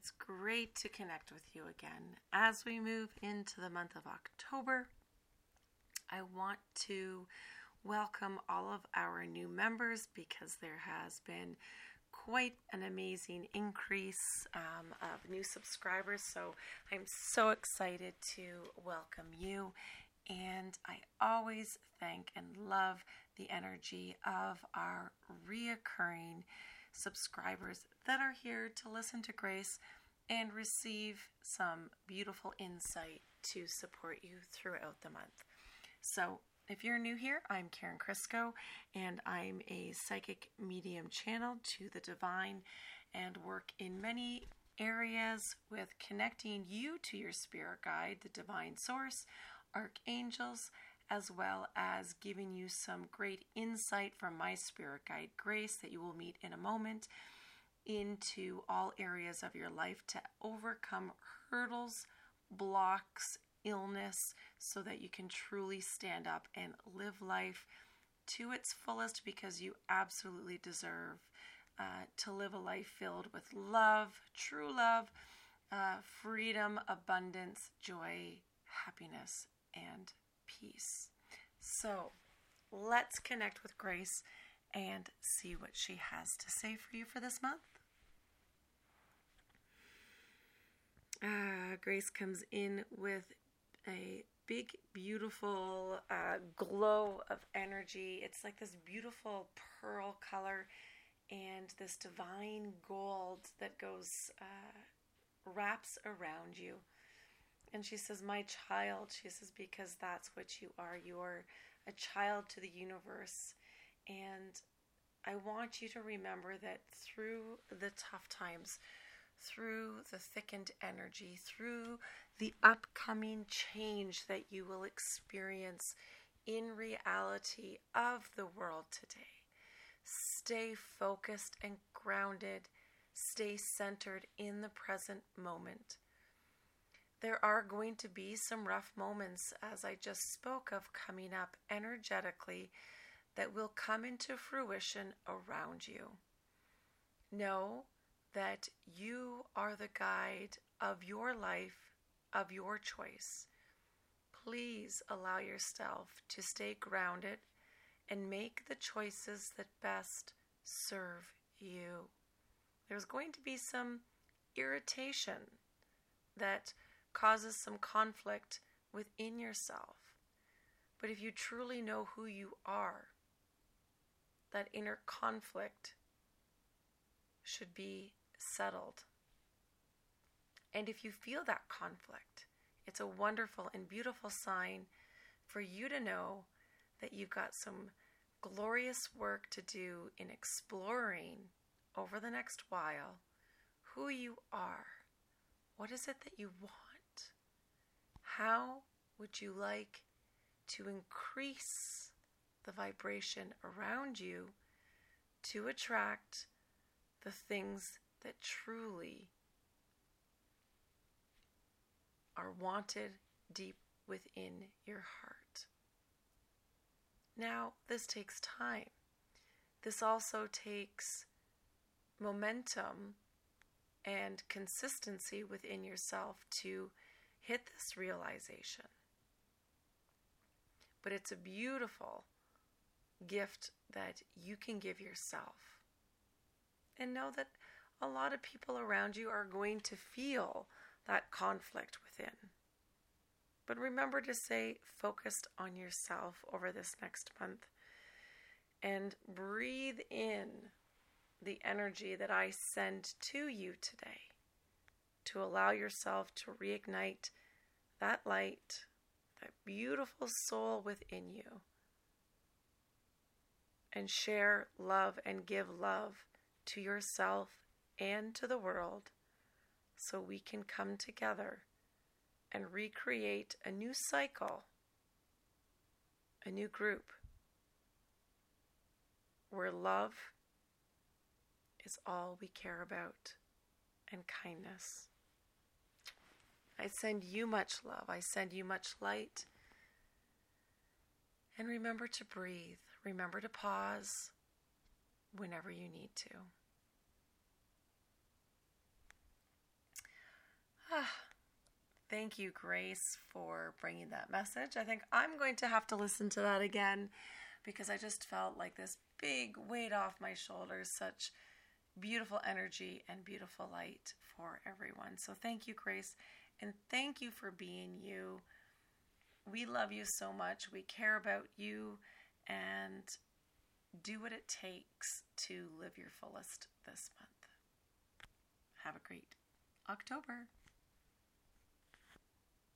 It's great to connect with you again. As we move into the month of October, I want to welcome all of our new members because there has been quite an amazing increase of new subscribers. So I'm so excited to welcome you. And I always thank and love the energy of our reoccurring subscribers that are here to listen to Grace and receive some beautiful insight to support you throughout the month. So if you're new here, I'm Karen Crisco, and I'm a psychic medium channel to the divine and work in many areas with connecting you to your spirit guide, the divine source, archangels, as well as giving you some great insight from my spirit guide, Grace, that you will meet in a moment, into all areas of your life to overcome hurdles, blocks, illness, so that you can truly stand up and live life to its fullest, because you absolutely deserve to live a life filled with love, true love, freedom, abundance, joy, happiness, and peace. So let's connect with Grace and see what she has to say for you for this month. Grace comes in with a big, beautiful glow of energy. It's like this beautiful pearl color and this divine gold that goes, wraps around you. And she says, my child, she says, because that's what you are. You're a child to the universe. And I want you to remember that through the tough times, through the thickened energy, through the upcoming change that you will experience in reality of the world today, stay focused and grounded. Stay centered in the present moment. There are going to be some rough moments, as I just spoke of, coming up energetically that will come into fruition around you. Know that you are the guide of your life, of your choice. Please allow yourself to stay grounded and make the choices that best serve you. There's going to be some irritation that causes some conflict within yourself. But if you truly know who you are, that inner conflict should be settled. And if you feel that conflict, it's a wonderful and beautiful sign for you to know that you've got some glorious work to do in exploring over the next while who you are. What is it that you want? How would you like to increase the vibration around you to attract the things that truly are wanted deep within your heart? Now, this takes time. This also takes momentum and consistency within yourself to hit this realization. But it's a beautiful gift that you can give yourself. And know that a lot of people around you are going to feel that conflict within. But remember to stay focused on yourself over this next month and breathe in the energy that I send to you today, to allow yourself to reignite that light, that beautiful soul within you, and share love and give love to yourself and to the world, so we can come together and recreate a new cycle, a new group, where love is all we care about, and kindness. I send you much love. I send you much light. And remember to breathe. Remember to pause whenever you need to. Thank you, Grace, for bringing that message. I think I'm going to have to listen to that again because I just felt like this big weight off my shoulders, such beautiful energy and beautiful light for everyone. So thank you, Grace, and thank you for being you. We love you so much. We care about you, and do what it takes to live your fullest this month. Have a great October.